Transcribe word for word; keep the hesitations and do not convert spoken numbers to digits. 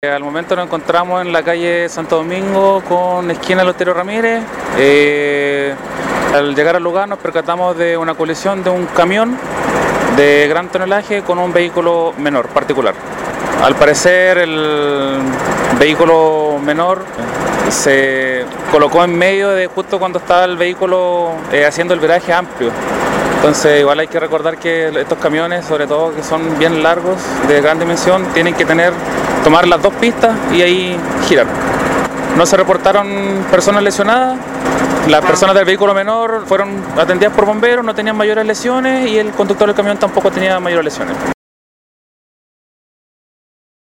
Al momento nos encontramos en la calle Santo Domingo con esquina Eleuterio Ramírez. Eh, al llegar al lugar nos percatamos de una colisión de un camión de gran tonelaje con un vehículo menor particular. Al parecer el vehículo menor se colocó en medio de justo cuando estaba el vehículo eh, haciendo el viraje amplio. Entonces igual hay que recordar que estos camiones, sobre todo que son bien largos, de gran dimensión, tienen que tener, tomar las dos pistas y ahí girar. No se reportaron personas lesionadas, las personas del vehículo menor fueron atendidas por bomberos, no tenían mayores lesiones y el conductor del camión tampoco tenía mayores lesiones.